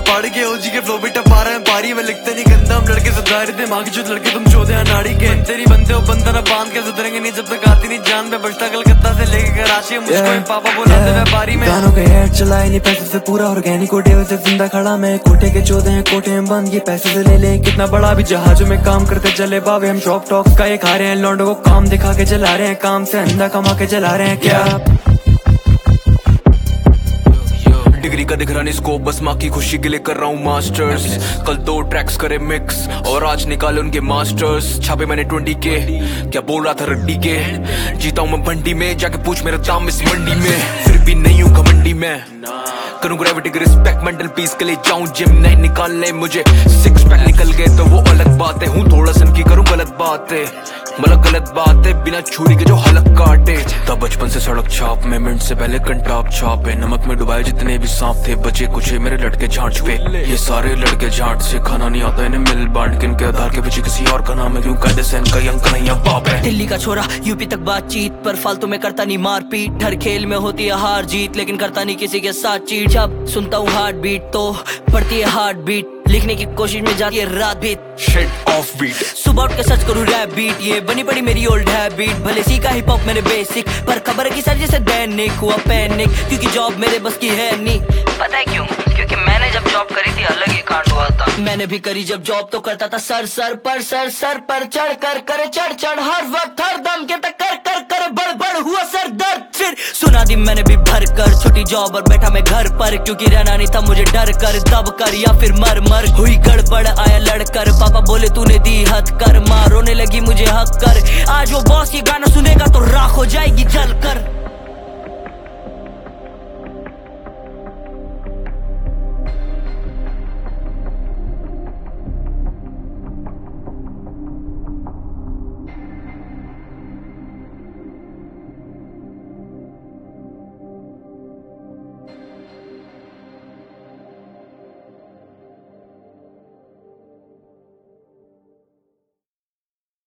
पहाड़ के ओजी के फ्लो भी टपा रहे हैं पारी में, लिखते नहीं गंदा हम लड़के सुधारे थे माँ की जो लड़के तुम चौदह अनाड़ी के। तेरी बंदे हो बंदा ना बांध के सुधरेंगे नहीं जब तक आती नहीं जान पे, बचता कलकत्ता से लेके कराची मुझको पापा बोलाते व्यापारी में। गानों के ऐड चलाए नहीं पैसे से पूरा ऑर्गेनिक कोटे वैसे जिंदा खड़ा मैं, कोटे के 14 हैं कोटे में बंद, ये पैसे से ले ले कितना बड़ा भी जहाजों में काम करते चले बाबे। हम शॉप टॉक्स का ये खा रहे हैं, लौंडों को काम दिखा के चला रहे हैं, काम से अंधा कमा के चला रहे हैं क्या। डिग्री का दिख रहा नहीं स्कोप, बस माँ की खुशी के लिए कर रहा हूँ मास्टर्स। कल 2 ट्रैक्स करे मिक्स और आज निकाले उनके मास्टर्स। छापे मैंने 20 के, क्या बोल रहा था रड्डी के। जीता हूँ मैं बंडी में, जाके पूछ मेरा दाम इस मंडी में। फिर भी नहीं हूँ घमंडी में, करूँ ग्रेविटी की रिस्पेक्ट। मेंटल पीस के लिए जाऊँ जिम नहीं निकालने मुझे, 6 पैक निकल गए तो वो अलग बात है। हूँ थोड़ा सन की करूँ गलत बात है, मतलब गलत बात है बिना छुरी के जो हलक काटे। तब बचपन से सड़क छाप में, मिनट से पहले कंटाप छापे। नमक में डुबाए जितने भी सांप थे, बचे कुछ मेरे लड़के झांट पे। ये सारे लड़के झांट से, खाना नहीं आता इन्हें मिल बांट के। इनके आधार के पीछे किसी और का नाम है, क्यों कायदे से इनका अंक नहीं बाप है। दिल्ली का छोरा यूपी तक बातचीत पर, फालतू में करता नहीं मारपीट। हर खेल में होती है हार जीत, लेकिन करता नहीं किसी के साथ चीट। जब सुनता हूँ हार्ट बीट तो पड़ती है हार्ट बीट, लिखने की कोशिश में जाती है रात बीत। शिट ऑफ बीट, सुबह उठ के सर्च करूँ रैप बीट, ये बनी पड़ी मेरी ओल्ड हैबिट। भले सीखा हिप हॉप मैंने बेसिक, पर खबर है कि सर जैसे दैनिक हुआ पैनिक, क्योंकि जॉब मेरे बस की है नहीं। पता है क्यों? क्योंकि मैंने जब जॉब करी थी अलग ही कांड हुआ था। मैंने भी करी जब जॉब तो करता था सर सर पर चढ़ कर करे चढ़ हर वक्त हर दम के तक कर करे बड़ हुआ सर दर्द। फिर सुना दी मैंने भी भर कर छोटी जॉब और बैठा मैं घर पर, क्योंकि रहना नहीं था मुझे डर कर। दब कर या फिर मर हुई गड़बड़ आया लड़कर, पापा बोले तूने दी हद कर, माँ रोने लगी मुझे हक कर। आज वो बॉस ये गाना सुनेगा तो राख हो जाएगी जल कर।